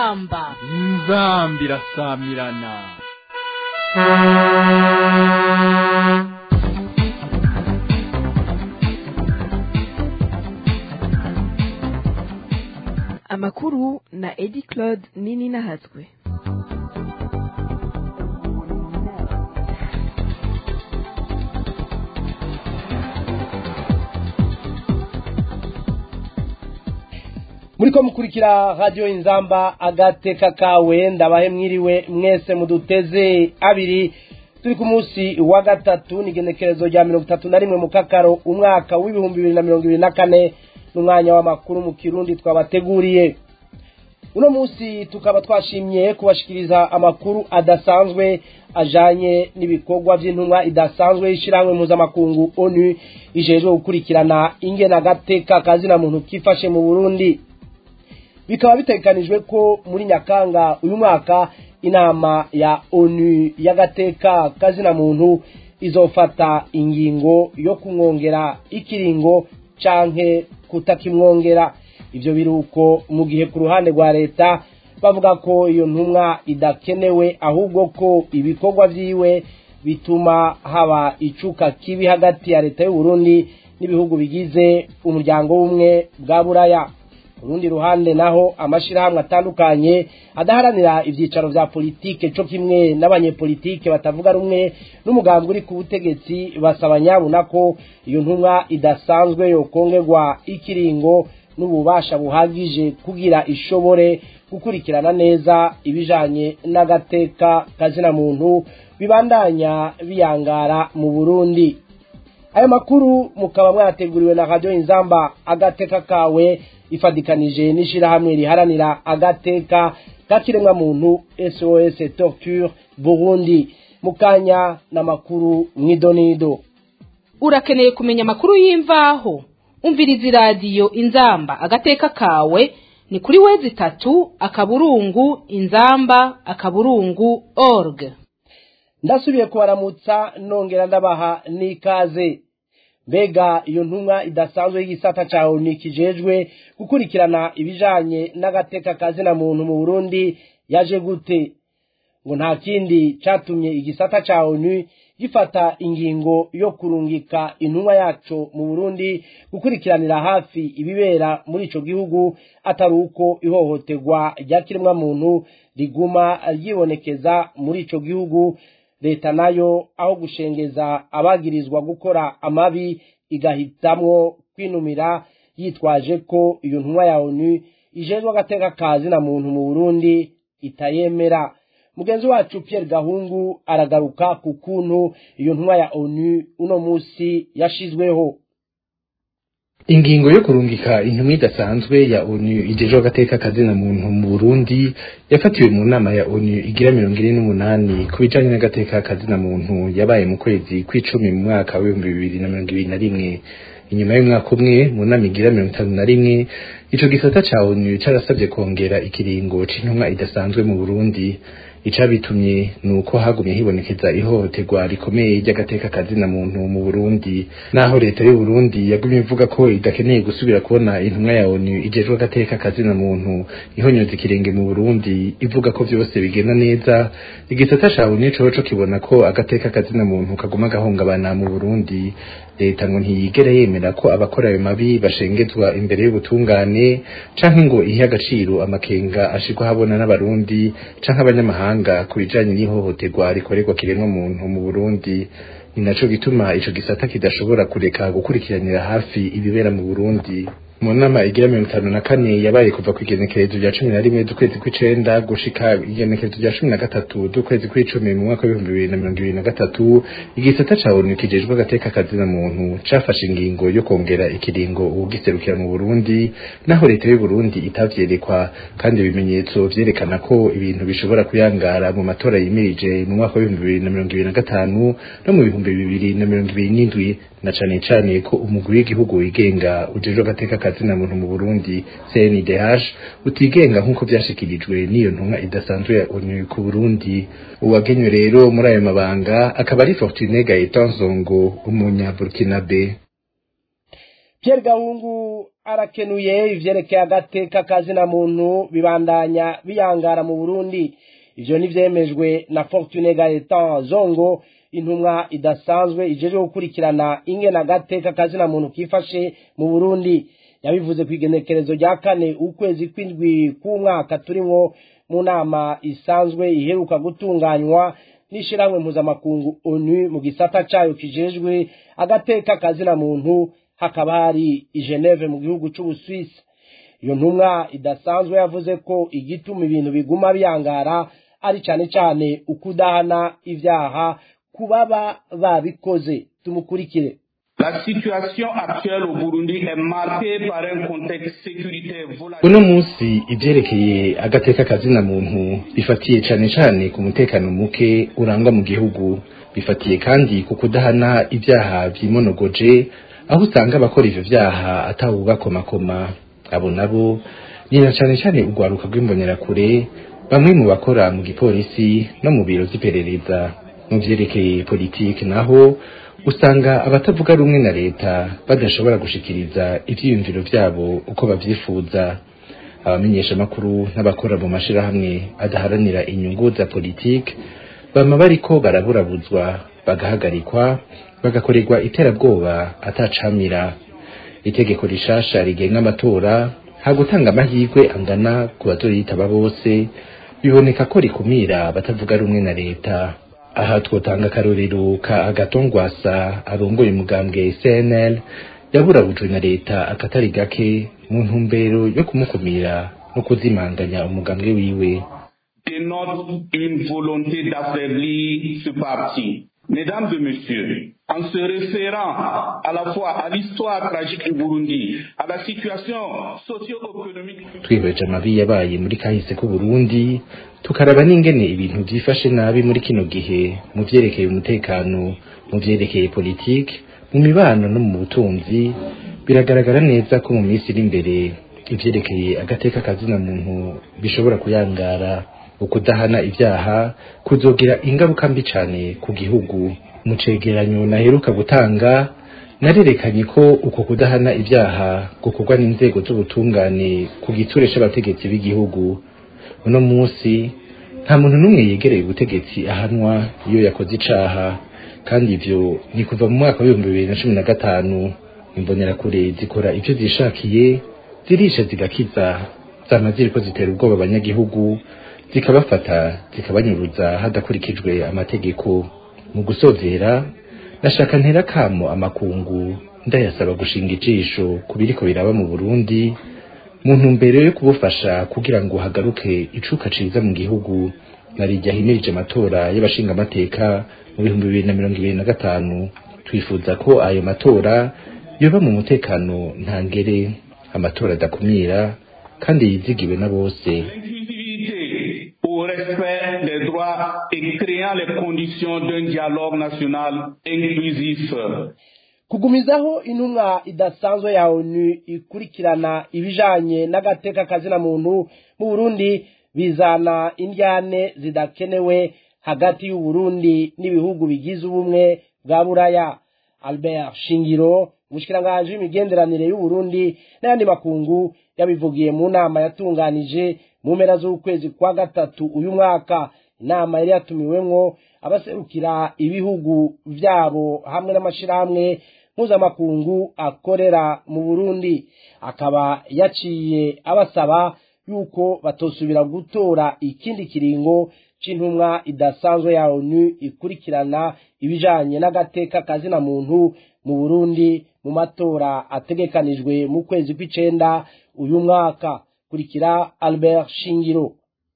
inzamba irasamirana. Amakuru na Edi Claude Nini Nahatswe. Muriko mukurikira radio Inzamba agateka kawe ndabahe mwiriwe mwese muduteze abiri turi ku munsi wa gatatu n'igenekerezo rya 31 mu kakaro umwaka w'ibihumbi 2024 n'umwanya w'amakuru mu Kirundi twabateguriye. Uno munsi tukaba twashimye kubashikiriza amakuru adasanzwe ajanye n'ibikorwa by'intumwa idasanzwe ishiramwe mpuzamakungu ONU ijejwe gukurikirana ingena gateka kazina muntu kifashe mu Burundi. Bikaba bitegekanijwe ko muri Nyakanga uyu mwaka inama ya ONU y'agateka kazina muntu izofata ingingo yo kumwongera ikiringo canke kutakimwongera. Ivyo biruko mu gihe ku ruhande rwa leta bavuga ko iyo ntumwa idakenewe ahubwo ko ibikorwa vyiwe bituma haba icuka kibi hagati ya leta y'u Burundi n'ibihugu bigize umuryango w'umwe bwa Buraya. Urundi ruhande naho amashirahamwe atandukanye adaharanira ivyicaro vya politike cyo kimwe n'abanyepolitike batavuga rumwe n'umugambi uri ku butegetsi basaba nyabuna ko iyo ntumwa idasanzwe yokongerwa ikiringo n'ububasha buhagije kugira ishobore gukurikirana neza ibijanye n'agateka kazina muntu bibandanya biyangara mu Burundi. Ayo makuru mukaba mwateguriwe na Radio Inzamba agateka kawe ifadikanije n'ishirahamwe riharanira agateka kakiremwa muntu SOS Torture Burundi. Mukanya na makuru mwidonido. Urakeneye kumenya makuru y'imvaho? Umviriza radio Inzamba agateka kawe ni kuri wezi 3 inzamba.org. Ndasubiye kubaramutsa nongera ndabaha nikaze. Mbega iyo ntumwa idasanzwe y'igisata ca ONU kijejwe gukurikirana ibijanye n'agateka kazina muntu mu Burundi yaje gute? Ngo nta kindi catumye igisata ca ONU gifata ingingo yo kurungika intumwa yaco mu Burundi gukurikiranira hafi ibibera muri ico gihugu atari uko ihohoterwa ryakiremwa muntu riguma ryibonekeza muri ico gihugu. Leta nayo aho gushengeza abagirizwa gukora amabi igahitamwo kwinumira yitwaje ko iyo ntumwa ya ONU ijejwe agateka kazina muntu mu Burundi itayemera. Mugenzi wacu Pierre Gahungu aragaruka ku kuntu iyo ntumwa ya ONU uno musi yashizweho. Ingingo yo kurungika intumwa idasanzwe ya ONU ijejwe agateka kazina muntu mu Burundi yafatiwe mu nama ya ONU igira 28 kubijanye n'agateka kazina muntu yabaye mu kwezi kw'icumi mu mwaka wa 2021. Inyuma y'umwaka umwe mu nama igira 51 ico gisata ca ONU carasabye kongera ikiringo c'intumwa idasanzwe mu Burundi. Icabitumye nuko hagumye hibonekeza ihohoterwa rikomeye ry'agateka kazina muntu mu Burundi, naho leta y'u Burundi yagumye ivuga ko idakeneye gusubira kubona intumwa ya ONU ijejwe agateka kazina muntu ihonyoza ikirenge mu Burundi, ivuga ko vyose bigenda neza. Igisata ca ONU coco kibona ko agateka kazina muntu kaguma gahungabana mu Burundi. Leta ngo ntiyigera yemera ko abakora ayo mabi bashengezwa imbere y'ubutungane canke ngo ihe agaciro amakenga ashirwa habona n'abarundi canke abanyamahanga kubijanye n'ihohoterwa rikorerwa kiremwa muntu mu Burundi. Ni naco gituma ico gisata kidashobora kureka gukurikiranira hafi ibibera mu Burundi. Mu nama igira 54 yabaye kuva ku igenekerezo rya 11 z'ukwezi kw'icenda gushika igenekerezo rya 13 z'ukwezi kw'icumi mu mwaka wa 2023, igisata ca ONU kijejwe agateka kazina muntu cafashe ingingo yo kongera ikiringo ugiserukira mu Burundi, naho leta y'u Burundi itavyerekwa kandi ibimenyetso vyerekana ko ibintu bishobora kuyangara mu matora yimirije mu mwaka wa 2025 no mu 2027, na cane ko umugwi w'igihugu wigenga ujejwe agateka kazina muntu mu Burundi CNDH utigenga nkuko vyashikirijwe n'iyo ntumwa idasanzwe ya ONU ku Burundi. Uwagenywe rero muri ayo mabanga akaba ari Fortune Gaëtan Zongo, umunya Burkinabe. Pierre Gahungu arakenuye ivyerekeye agateka kazina muntu bibandanya biyangara mu Burundi. Ivyo nivyemejwe na Fortune Gaetan Zongo, intumwa idasanzwe ijeje gukurikirana ingene agateka kazina muntu kifashe mu Burundi. Yabivuze kwigenekerezo rya kane ukwezi kw'indwi k'umwaka turimwo mu nama isanzwe iheruka gutunganywa n'ishirahamwe mpuzamakungu ONU mu gisata cayo kijejwe agateka kazina muntu, hakaba hari i Geneve mu gihugu c'Ubusuwisi. Iyo ntumwa idasanzwe yavuze ko igituma ibintu biguma biyangara ari cyane cyane ukudahana ivyaha kubaba babikoze. Tumukurikire. La situation actuelle au Burundi est marquée par un contexte sécuritaire volatile. Uno munsi ivyerekeye agateka kazina muntu bifatiye cyane cyane ku mutekano muke urangwa mu gihugu, bifatiye kandi ku kudahana ivyaha vyimonogoje, aho usanga abakora ivyo vyaha atawubakomakoma. Abo nabo ni na cyane cyane urwaruka rw'imbonerakure, bamwe mu bakora mu gipolisi no mu biro vy'iperereza. Mu vyerekeye politiki naho usanga abatavuga rumwe na leta badashobora gushikiriza ivyiyumviro vyabo uko bavyifuza. Abamenyesha makuru n'abakora mu mashirahamwe adaharanira inyungu za politiki bama bariko baraburabuzwa, bagahagarikwa, bagakorerwa iterabwoba atacamira. Itegeko rishasha rigenga amatora hagutanga amahirwe angana ku bazoyitaba bose biboneka ko rikumira batavuga rumwe na leta. Aha twotanga akarorero ka Agathon Rwasa arongoye umugambwe CNL yaburabujwe na leta akatari gake mu ntumbero yo kumukumira no kuzimanganya umugambwe wiwe. Dénote une volonté d'affaiblir ce parti. Mesdames et messieurs, en se référant à la fois à l'histoire tragique du Burundi, à la situation socio-économique, twihweje amabi yabaye muri kahise ku Burundi, tukaraba n'ingene ibintu byifashe nabi muri kino gihe mu vyerekeye umutekano, mu vyerekeye politiki, mu mibano no mu butunzi, biragaragara neza ko mu minsi iri imbere ivyerekeye agateka kazina muntu bishobora kuyangara. Ukudahana ivyaha kuzogira ingaruka mbi cane ku gihugu. Mu cegeranyo naheruka gutanga narerekanye ko uko kudahana ivyaha gukorwa n'inzego z'ubutungane ku giture c'abategetsi b'igihugu. Uno munsi nta muntu n'umwe yegereye ubutegetsi ahanwa iyo yakoze icaha, kandi ivyo ni kuva mu mwaka wa 2015. Imbonerakure zikora ivyo zishakiye, zirisha zigakiza, zama ziriko zitera ubwoba abanyagihugu, zikabafata zikabanyuruza hadakurikijwe amategeko. Mu gusozera nashaka ntera kamo amakungu ndayasaba gushinga ijisho kubiriko biraba mu Burundi mu ntumbero yo kubufasha kugira ngo hagaruke icuka ciza mu gihugu. Narijya himirije amatora y'abashinga amateka mu 2025. Twifuza ko ayo matora yoba mu mutekano ntangere, amatora adakumira kandi yizigiwe na bose. au respect des droits et créant les conditions d'un dialogue national inclusif. Kugumizaho intumwa idasanzwe ya ONU ikurikirana ibijanye n'agateka kazina muntu mu Burundi bizana indyane zidakenewe hagati y'u Burundi n'ibihugu bigize ubumwe bwa Buraya. Albert Shingiro, umushikiranganje w'imigenderanire y'u Burundi n'ayandi makungu, yabivugiye mu nama yatunganije mu mpera z'ukwezi kwa gatatu uyu mwaka. Inama yari yatumiwemwo abaserukira ibihugu vyabo hamwe n'amashirahamwe mpuzamakungu akorera mu Burundi. Akaba yaciye abasaba yuko batosubira gutora ikindi kiringo c'intumwa idasanzwe ya ONU ikurikirana ibijanye n'agateka kazina muntu mu Burundi mu matora ategekanijwe mu kwezi kw'icenda uyu mwaka. Kurikira Albert Shingiro.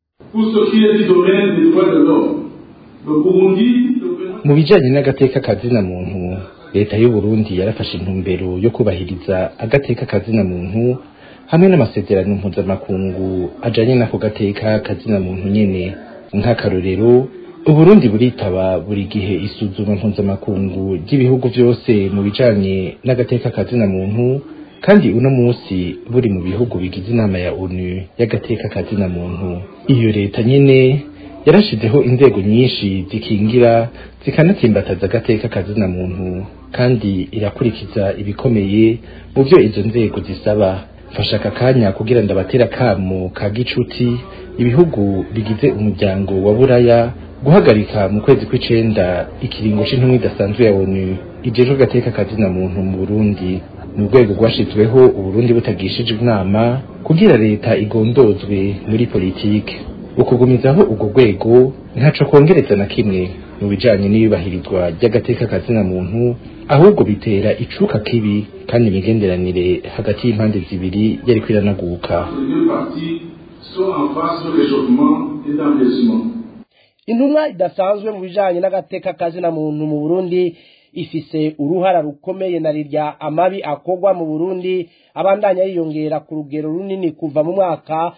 Mu bijanye n'agateka kazina muntu, leta y'u Burundi yarafashe intumbero yo kubahiriza agateka kazina muntu hamwe n'amasezerano mpuzamakungu ajanye n'ako gateka kazina muntu nyene. Nk'akarorero, Uburundi buritaba buri gihe isuzuma mpuzamakungu ry'ibihugu vyose mu bijanye n'agateka kazina muntu, kandi uno munsi buri mu bihugu bigize inama ya ONU y'agateka kazina muntu. Iyo leta nyene yarashizeho inzego nyinshi zikingira zikanatsimbataza agateka kazina muntu kandi irakurikiza ibikomeye mu byo izo nzego zisaba. Mfasha aka kanya kugira ndabatera kamo ka gicuti ibihugu bigize umuryango wa Buraya guhagarika mu kwezi kw'icenda ikiringo c'intumwa idasanzwe ya ONU ijejwe agateka kazina muntu mu Burundi, mu rwego rwashizweho Uburundi butagishije inama kugira leta igondozwe muri politike. Ukugumizaho urwo rwego ntaco kongereza na kimwe mu bijanye n'iyubahirizwa ry'agateka kazina muntu, ahubwo bitera icuka kibi kandi imigenderanire hagati y'impande zibiri yari kwiranaguka. Intumwa idasanzwe mu bijanye n'agateka kazina muntu mu Burundi ifise uruhara rukomeye na rirya amabi akogwa mu Burundi abandanya yiyongera ku rugero runini kuva mu mwaka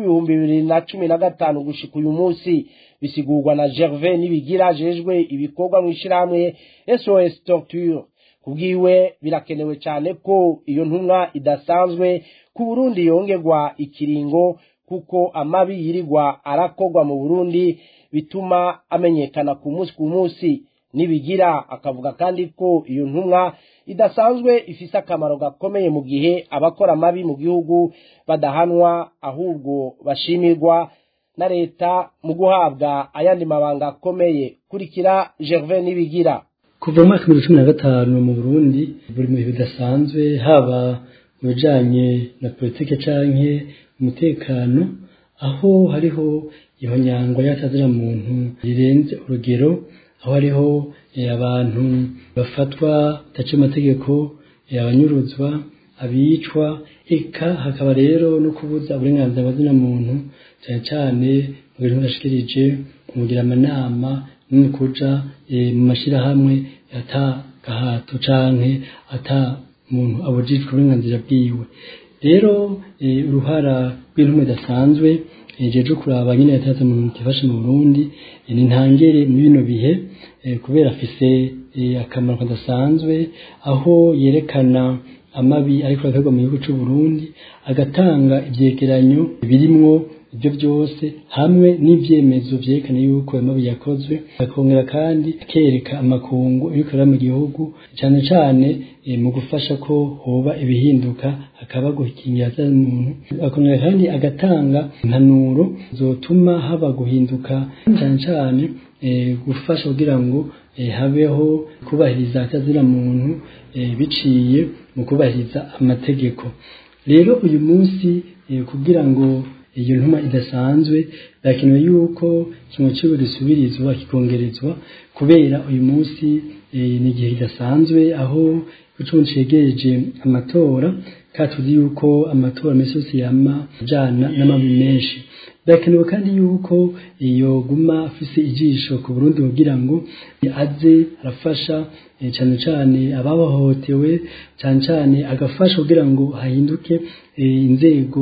w'2015 gushika uyu munsi, bisigurwa na Gervais Nibigira jejwe ibikorwa mu ishiramwe SOS Torture. Kubwiwe birakenewe cyane ko iyo ntumwa idasanzwe ku Burundi yongerwa ikiringo, kuko amabi yirirwa arakogwa mu Burundi bituma amenyekana ku munsi. Nibigira akavuga kandi ko iyo ntumwa idasanzwe ifise akamaro gakomeye mu gihe abakora amabi mu gihugu badahanwa, ahubwo bashimirwa na leta mu guhabwa ayandi mabanga akomeye. Kurikira Gervais Nibigira. Kuva mu mwaka 2015 mu Burundi buri mu bidasanzwe, haba mu bijanye na politike canke umutekano, aho hariho ihonyangwa y'atazira muntu rirenze urugero, aho hariho abantu bafatwa tace amategeko, abanyuruzwa, abicwa, eka hakaba rero no kubuza uburenganzira bw'azina muntu cyane cyane mu bintu bashikirije kugira amanama no kuja mu mashirahamwe ata gahato canke ata muntu abujijwe uburenganzira bwiwe. Rero uruhara rw'intumwa idasanzwe jeje kuraba nyine yataza mu kifashe mu Burundi ni ntangere mu bino bihe, kubera afise akamaro kadasanzwe aho yerekana amabi ariko akorwa mu gihugu cy'u Burundi, agatanga ivyegeranyo birimwo ibyo byose hamwe n'ivyemezo vyerekana yuko amabi yakozwe, akongera kandi akereka amakungu ibikorera mu gihugu cyane cyane mu gufasha ko hoba ibihinduka akaba guhikingira umuntu, akongera kandi agatanga impanuro zotuma haba guhinduka cyane cyane gufasha kugira ngo habeho kubahiriza atazira muntu biciye mu kubahiriza amategeko. Rero uyu munsi kugira ngo iyo ntuma idasanzwe birakenewe yuko kimwe cyo risubirizwa kikongerezwa, kubera uyu munsi ni igihe kidasanzwe aho ucunce yegereje amatora, katuzi yuko amatora mese yose yama jana n'amabi menshi. Birakenewe kandi yuko iyo guma afise ijisho ku Burundi kugira ngo aze arafasha cyane cyane ababahotewe, cyane cyane agafasha kugira ngo hahinduke inzego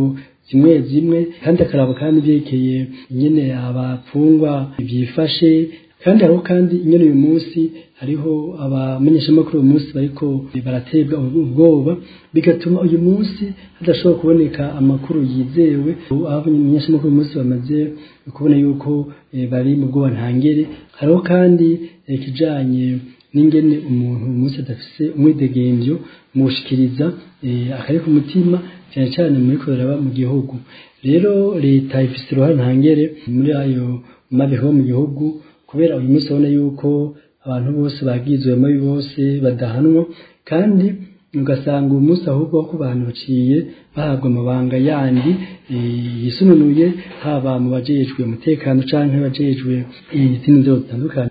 zimwe kandi akaraba kandi byekeye nyene abapfungwa byifashe, kandi hariho kandi nyene uyu munsi hariho abamenyeshamakuru uyu munsi bariko baratebwa ubwoba, bigatuma uyu munsi hadashobora kuboneka amakuru yizewe. Abamenyeshamakuru uyu munsi bamaze kubona yuko bari mu bwoba ntangere. Hariho kandi kijanye n'ingene umuntu umunsi adafise umwidegemvyo mu gushikiriza akari ku mutima cyane cyane muri korera mu gihugu. Rero leta ifise uruhare ntangere muri ayo mabiho mu gihugu, kubera uyu munsi abona yuko abantu bose bagizwe mabi bose badahanwa, kandi ugasanga uyu munsi ahubwo ko abantu baciye bahabwa amabanga yandi yisununuye, haba mu bajejwe umutekano canke bajejwe izindi nzego zitandukanye.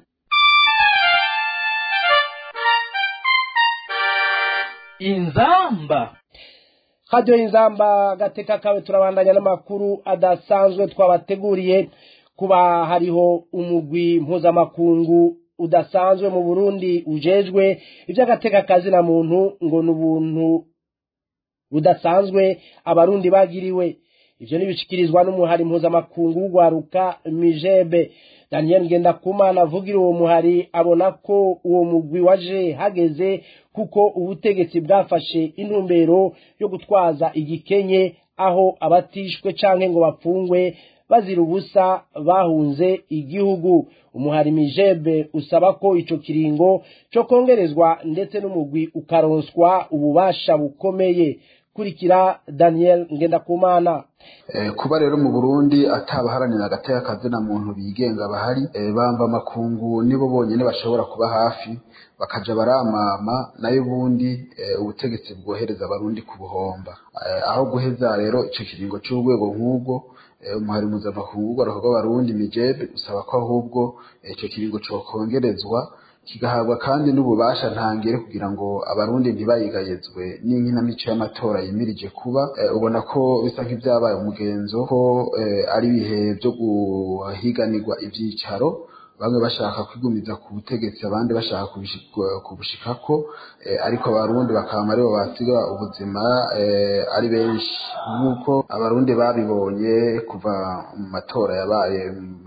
Inzamba Radio Inzamba gateka kawe turabandanya n'amakuru adasanzwe twabateguriye. Kuba hariho umugwi mpuzamakungu udasanzwe mu Burundi ujejwe ivy'agateka kazina muntu ngo n'ubuntu budasanzwe abarundi bagiriwe. Ivyo nibishikirizwa n'umuhari mpuzamakungu w'ugwaruka Mijebe. Daniel Ngendakumana avugira uwo muhari abona ko uwo mugwi waje hageze, kuko ubutegetsi bwafashe intumbero yo gutwaza igikenye aho abatishwe canke ngo bapfungwe bazira ubusa bahunze igihugu. Umuhari Mijebe usaba ko ico kiringo cyo kongerezwa ndetse n'umugwi ukaronswa ububasha bukomeye. Kurikira Daniel Ngendakumana. Kuba rero mu Burundi atabaharanira agateka kazina muntu bigenga bahari, bamba makungu nibo bonyene bashobora kuba hafi bakaja baramama nayo bundi ubutegetsi bwohereza abarundi ku buhomba. Aho guheza rero ico kiringo cy'urwego nk'ubwo umuhari mpuzamakungu w'abarundi Barundi Mijebe usaba ko ahubwo ico kiringo cyo kongerezwa kigahabwa kandi n'ububasha ntangere kugira ngo abarundi ntibayigayezwe n'inkinamico y'amatora yimirije kuba. Ubona ko bisa nk'ibyabaye umugenzo ko ari bihe byo guhiganirwa ivyicaro, bamwe bashaka kwigumiza ku butegetsi abandi bashaka kubushikako, ariko abarundi bakaba aribo basiga ubuzima ari benshi, nk'uko abarundi babibonye kuva mu matora yabaye mu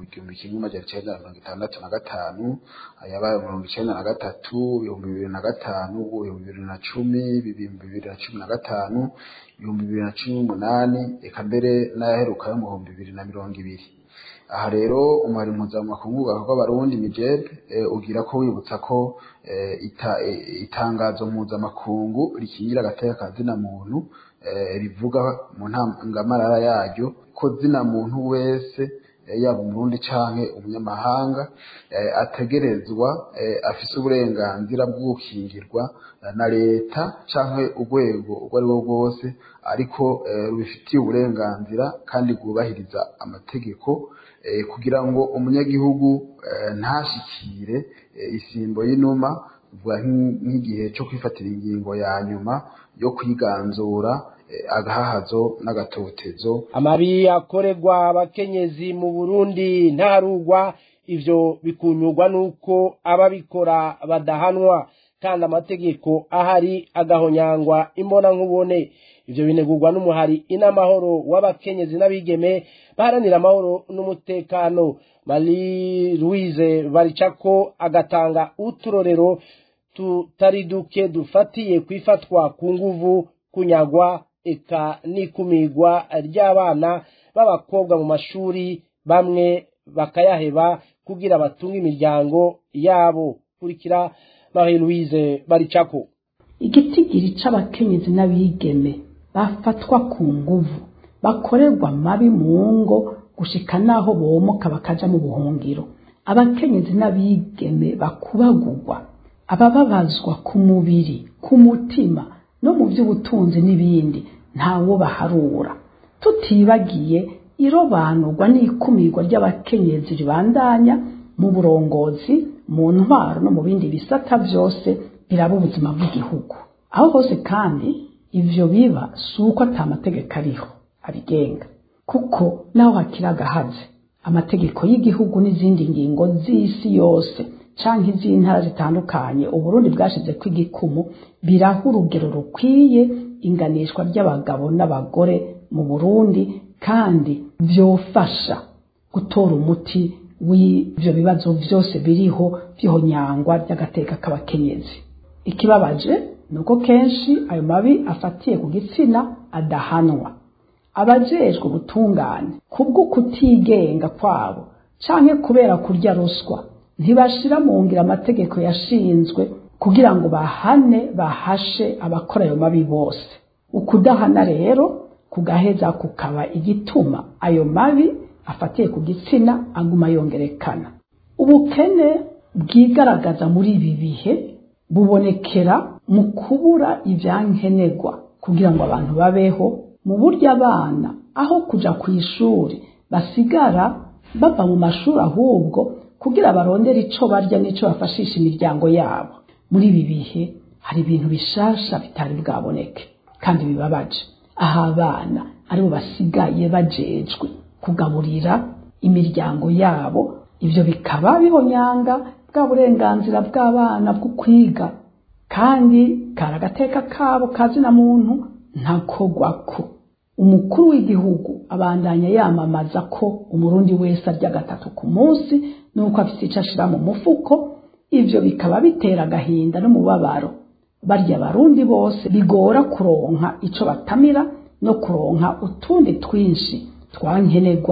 1965, ayabaye mu 1993, 2005, 2010, 2015, 2018, eka mbere n'ayaheruka yo mu 2020. Aha rero umuhari mpuzamakungu w'abarundi Mijebe ugira ko wibutsa ko itangazo mpuzamakungu rikingira agateka kazina muntu rivuga mu ntangamarara yaryo ko zina muntu wese yaba umurundi canke umunyamahanga ategerezwa afise uburenganzira bw'ukingirwa na leta canke urwego urwo ari rwo rwose, ariko rubifitiye uburenganzira kandi rwubahiriza amategeko kugira ngo umunyagihugu ntashikire isimbo y'inuma nk'igihe cyo kwifatira ingingo ya nyuma yo kwiganzura agahahazo n'agatotezo. Amabi akorerwa abakenyezi mu Burundi ntarugwa, ivyo bikunyurwa nuko ababikora badahanwa kandi amategeko ahari agahonyangwa imbona nkubone. Ivyo binegurwa n'umuhari inamahoro w'abakenyezi n'abigeme baharanira amahoro n'umutekano. Marie Louise Baricako agatanga uturorero tutari duke dufatiye kwifatwa ku nguvu, kunyagwa eka n'ikumigwa ry'abana b'abakobwa mu mashuri, bamwe bakayaheba kugira batunga imiryango yabo. Kurikira Marie Louise Baricako. Igitigiri c'abakenyezi n'abigeme bafatwa ku nguvu, bakorerwa mabi mu ngo gushika naho bomoka bakaja mu buhungiro, abakenyezi n'abigeme bakubagurwa, abababazwa ku mubiri, ku mutima no mu by'ubutunzi n'ibindi, ntawo baharura. Tutibagiye irobanurwa n'ikumirwa ry'abakenyezi ribandanya mu burongozi, mu ntwaro no mu bindi bisata byose biraba ubuzima bw'igihugu. Aho hose kandi ivyo biba suko atamategeko ariho abigenga, kuko naho hakira gahaze amategeko y'igihugu n'izindi ngingo z'isi yose canke iz'intara zitandukanye Uburundi bwashize ko igikumu biraha urugero rukwiye inganishwa ry'abagabo n'abagore mu Burundi, kandi vyofasha gutora umuti w'ivyo bibazo vyose biriho vy'ihonyangwa ry'agateka k'abakenyezi. Ikibabaje nuko kenshi ayo mabi afatiye ku gitsina adahanwa. Abajejwe ubutungane kubwo kutigenga kwabo canke kubera kurya ruswa ntibashira mu ngira amategeko yashinzwe kugira ngo bahashe abakora ayo mabi bose. Ukudahana rero kugaheza kukaba igituma ayo mabi afatiye ku gitsina aguma yongerekana. Ubukene bwigaragaza muri ibi bihe bubonekera mu kubura ivyankenerwa kugira ngo abantu babeho, mu buryo abana aho kuja ku ishuri basigara bava mu mashuri ahubwo kugira barondera ico barya n'ico bafashisha imiryango yabo. Muri ibi bihe hari ibintu bishasha bitari bwaboneke kandi bibabaje, aho abana aribo basigaye bajejwe kugaburira imiryango yabo. Ivyo bikaba bihonyanga bwa burenganzira bw'abana bwo kwiga, kandi karagateka kabo kazina muntu ntakogwako. Umukuru w'igihugu abandanya yamamaza ko umurundi wese arya gatatu ku munsi nuko afite ico ashira mu mufuko. Ivyo bikaba bitera agahinda n'umubabaro barya abarundi bose bigora kuronka ico batamira no kuronka utundi twinshi twankenerwa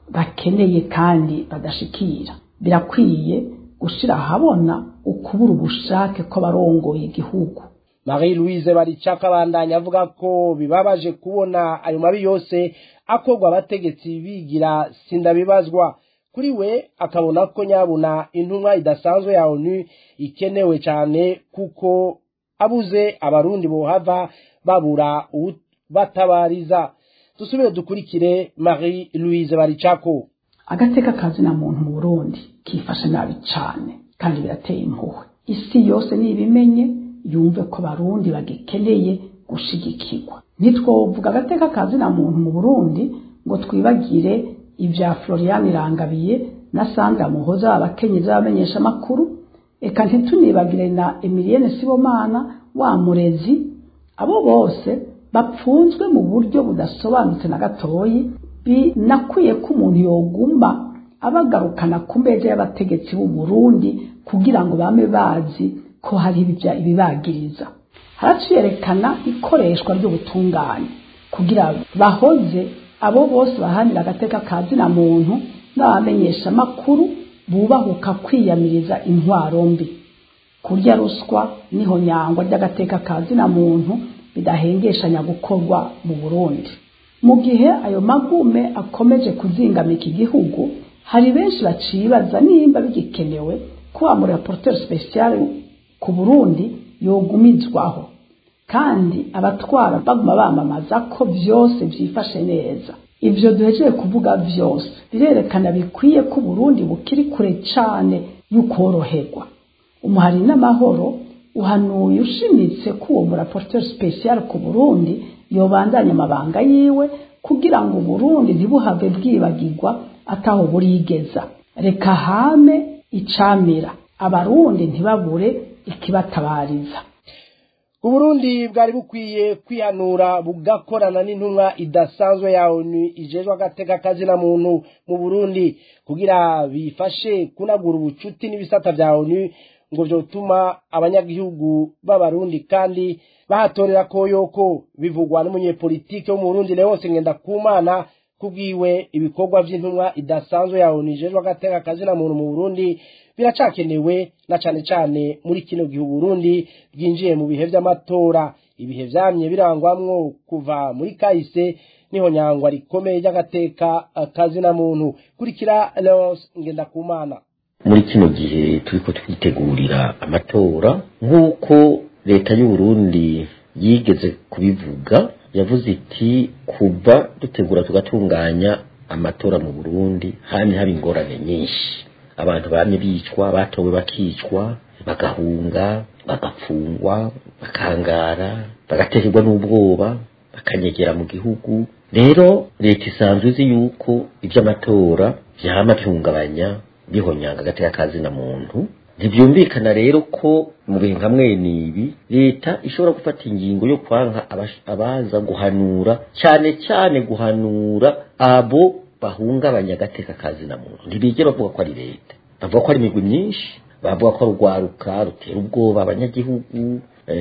bakeneye kandi badashikira. Birakwiye gushira ahabona ukubura ubushake ko barongoye igihugu. Marie Louise Baricaka bandanya avuga ko bibabaje kubona ayo mabi yose akorwa abategetsi bigira sindabibazwa. Kuri we akabona ko nyabuna intumwa idasanzwe ya ONU ikenewe cyane kuko abuze abarundi bohava babura batabariza. Dusubire dukurikire Marie Louise Baricako. Agateka kazina muntu mu Burundi kifashe nabi cyane kandi birateye impuhwe. Isi yose nibimenye yumve ko barundi bagikeneye gushigikirwa. Nitwovuga agateka kazina muntu mu Burundi ngo twibagire ibya Florian Irangabiye na Sandra Muhoza abakenyezi bamenyesha makuru, eka ntitunibagire na Emilienne Sibomana wa Murezi. Abo bose bapfunzwe mu buryo budasobanutse na gatoyi. Binakwiye ko umuntu yogumba abagarukana ku mbeje y'abategetsi b'u Burundi kugira ngo bame bazi ko hari ibibagiriza. Haraciyerekana ikoreshwa ry'ubutungane kugira bahoze abo bose bahanira agateka kazina muntu n'abamenyesha makuru bubahuka kwiyamiriza intwaro mbi. Kurya ruswa niho nyangwa ry'agateka kazina muntu bidahengeshanya gukorwa mu Burundi. Mu gihe ayo magume akomeje kuzingamika igihugu, hari benshi bacibaza nimba bigikenewe ko amuri rapporteur spécial ku Burundi yogumizwaho, kandi abatwara baguma bamamaza ko byose byifashe neza. Ivyo duhejeje kuvuga byose birerekana bikwiye ko Burundi bukiri kure cyane y'ukoroherwa. Umuhari n'amahoro uhanuye ushimitse ko uwo mu rapporteur spécial ku Burundi yobandanya amabanga yiwe kugira ngo Burundi ntibuhave bwibagirwa ataho burigeza. Reka hame icamira abarundi ntibabure ikibatabariza. Uburundi bwari bukwiye kwihanura bugakorana n'intumwa idasanzwe ya ONU ijejwe agateka kazina muntu mu Burundi kugira bifashe kunagura ubucuti n'ibisata bya ONU ngo vyotuma abanyagihugu b'abarundi kandi bahatorera koyoko. Bivugwa n'umunyepolitike wo mu Burundi Leonce Ngendakumana kubwiwe ibikorwa vy'intumwa idasanzwe ya ONU ijejwe agateka kazina muntu mu Burundi biracakenewe na cane cane muri kino gihe Burundi bwinjiye mu bihe vy'amatora. Ibihe vyamye birangwamwo kuva muri kahise niho nyangwa rikomeye ry'agateka kazina muntu. Kurikira Leonce Ngendakumana. Muri kino gihe turiko twitegurira amatora nk'uko leta y'u Burundi yigeze kubivuga, yavuze iti kuva dutegura tugatunganya amatora mu Burundi hamwe haba ingorane nyinshi. Abantu bamye bicwa, batowe bakicwa, bagahunga, bagapfungwa, bakangara, bagaterwa n'ubwoba, bakanyegera mu gihugu. Rero leta isanzwe izi yuko ivy'amatora vyama byungabanya bihonyanga agateka kazina muntu. Ntibyumvikana rero ko mu bihe nkamwe nibi leta ishobora gufata ingingo yo kwanka abaza guhanura, cyane guhanura abo bahungabanya agateka kazina muntu. Ntibigera bavuga ko ari leta, bavuga ko ari imigwi myinshi, bavuga ko rugwaruka rutera ubwoba abanyagihugu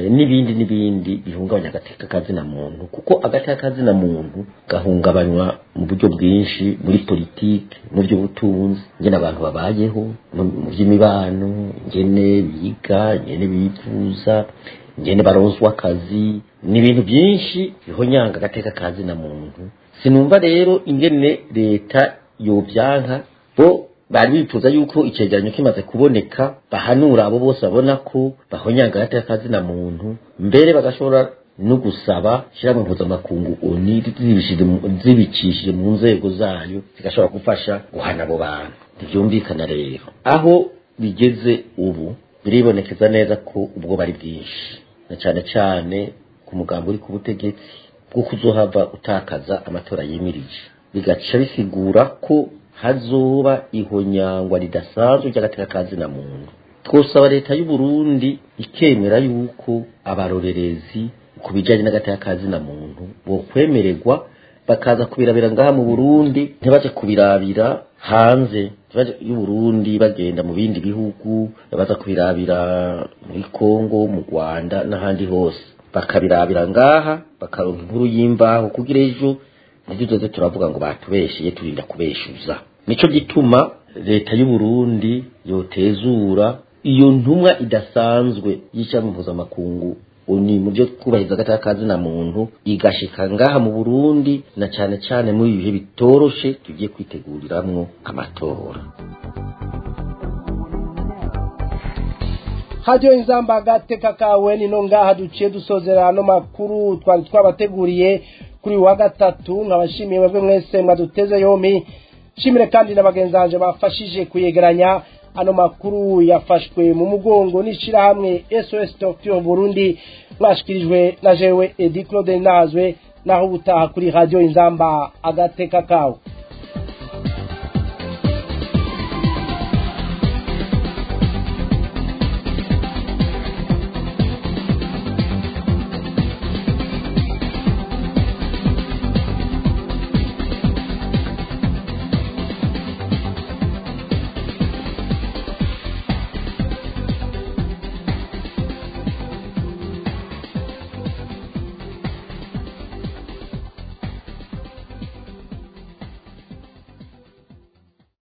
n'ibindi bihungabanya agateka kazina muntu, kuko agateka kazina muntu gahungabanywa mu buryo bwinshi muri politike, mu by'ubutunzi, ngene abantu babayeho, mu by'imibano, ngene biga, ngene bivuza, ngene baronswa akazi, n'ibintu byinshi bihonyanga agateka kazina muntu. Sinumva rero ingene leta yobyanka, bo bari bifuza yuko icegeranyo kimaze kuboneka bahanura abo bose babona ko bahonyanga agateka kazina muntu, mbere bagashobora no gusaba shiramwe mpuzamakungu ONU zibicishije mu nzego zayo zigashobora gufasha guhana abo bantu. Ntivyumvikana rero aho bigeze ubu, biribonekeza neza ko ubwo bari bwinshi, na cane ku mugambo uri ku butegetsi bwo kuzohava utakaza amatora yimirije, bigaca bisigura ko hazoba ihonyangwa ridasanzwe ry'agateka kazina muntu. Twosaba leta y'u Burundi ikemera yuko abarorerezi ku bijanye n'agateka kazina muntu bo kwemererwa bakaza kubirabira ngaha mu Burundi, ntibaje kubirabira hanze y'u Burundi bagenda mu bindi bihugu, baza kubirabira muri Kongo, mu Rwanda n'ahandi hose, bakabirabira ngaha bakaronka inkuru y'imvaho kugira ejo nibyo tuze turavuga ngo batubesheye turinda kubeshuza. Nico gituma leta y'u Burundi yotezura iyo ntumwa idasanzwe y'icyaha mpuzamakungu oni mu byo kubahiriza agatakazi na muntu igashika ngaha mu Burundi, na cyane cyane muri ibihe bitoroshe tugiye kwiteguriramwo amatora. Radio Inzamba agateka kawe ni no ngaha duciye dusozera no makuru twari twabateguriye kuri wa gatatu. Nkabashimiye mwebwe mwese mwaduteze yombi, shimire kandi n'abagenzanje bafashije kuyegeranya ano makuru yafashwe mu mugongo n'ishira hamwe SOS Torture Burundi, mwashikirijwe na jewe Edi Claude Nazwe, naho ubutaha kuri Radio Inzamba agateka kawe.